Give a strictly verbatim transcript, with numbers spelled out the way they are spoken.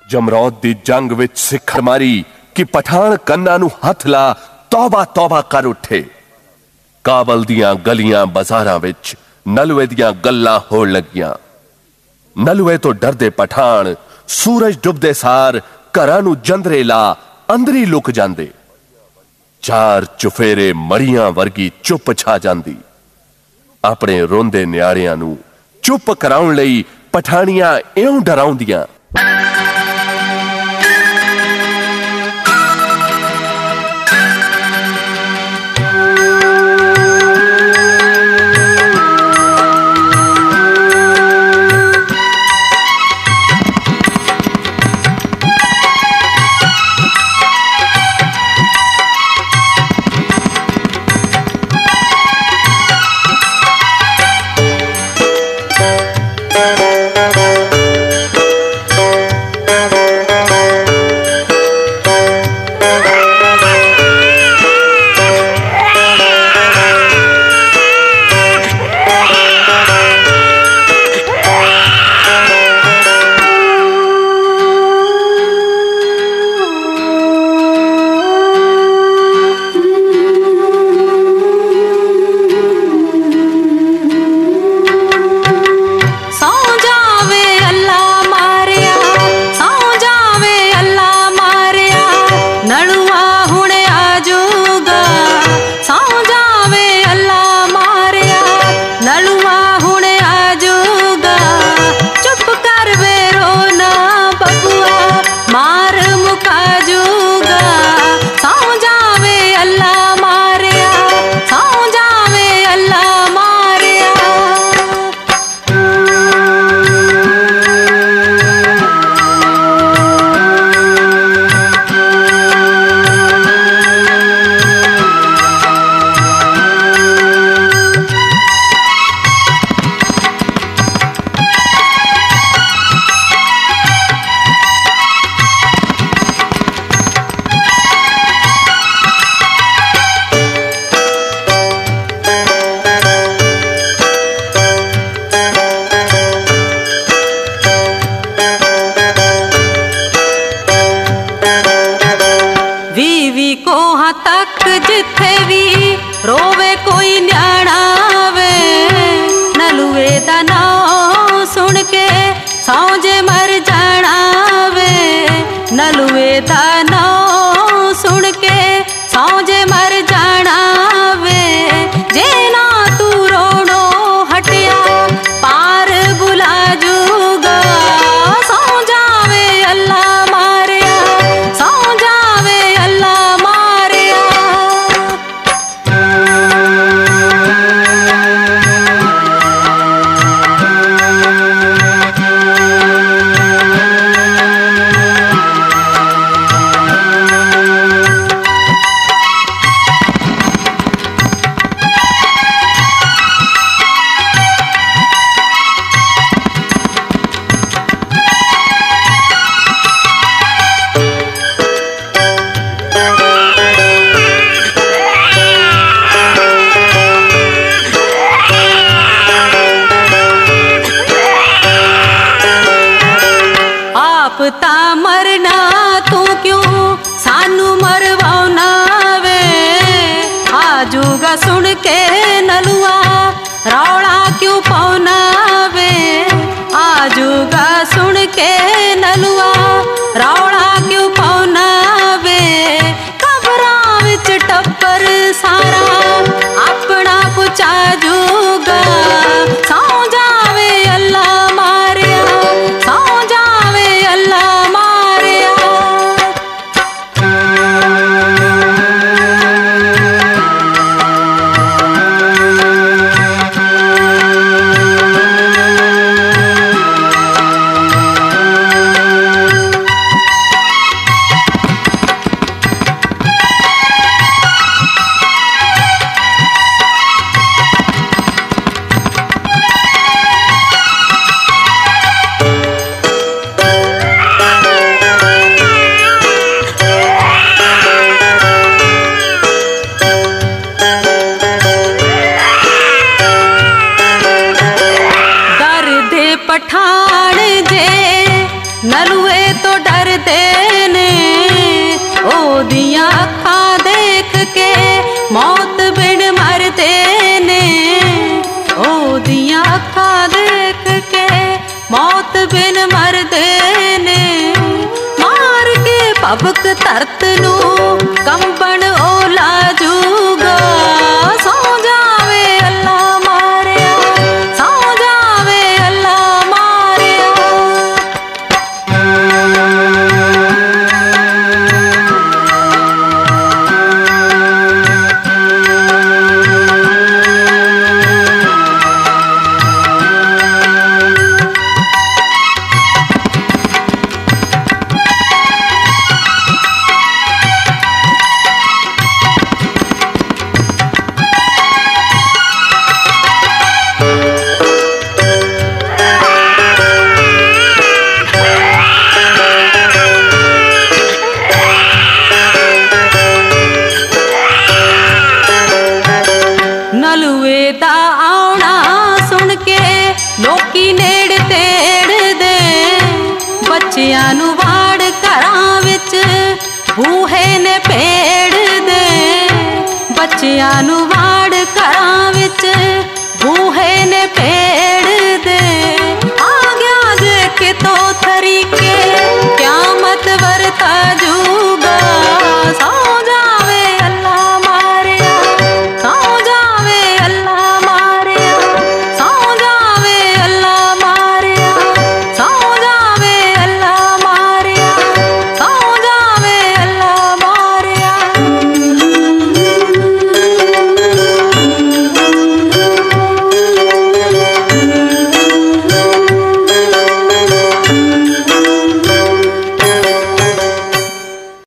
जमरौद दी जंग विच सिखर मारी कि पठान कन्ना नू हथ ला तौबा तौबा कर उठे। काबल दियां गलियां बाजारां विच नलुए दियां गल्लां होण लगियां। नलुए तो डरदे पठान सूरज डुबदे सार घरां नू जंदरे ला अंदरी लुक जांदे। चार चुफेरे मड़ियां वर्गी चुप छा जांदी। अपने रोंदे न्याणियां नू चुप कराउण लई पठानियां इउं डराउंदियां। जिथे भी रोवे कोई न्याणा वे, नलुए दा नाम सुन के सौंजे मर जाना वे। नलुए दा नाम सुन के सौंजे मर जाना वे। जे ना तू रोनो हटिया पार बुला जूगा। सौ जावे अल्लाह मारिया, सौ जावे अल्लाह मारिया। ता मरना तू क्यों सानू मरवाना वे। आजूगा सुन के नलुआ रौला क्यों पाउना वे। आजूगा सुन के नलुआ रौला क्यों पाउना वे। कबरां विच टब्बर सारा अपना पुचा जूगा। सौ जावे अल्लाह मारिया, सौ जावे अल्लाह मारिया। डरदे ने, ओदियां अखां देख के मौत बिन मरदे ने, ओदियां अखां देख के मौत बिन मरदे ने। मार के पबक धरत नू कंबन ओला जूगा, सौ जावे अल्लाह मारिया, सौ जावे अल्लाह मारिया। नलुए दा आउणा सुन के लोकी नेड़ तेड़ दे, बच्चियां नू वाड़ घरां विच बूहे ने पेड़ दे, बच्चियां नू वाड़ घरां विच बूहे ने पेड़ दे। आ गया जे के तो तरीके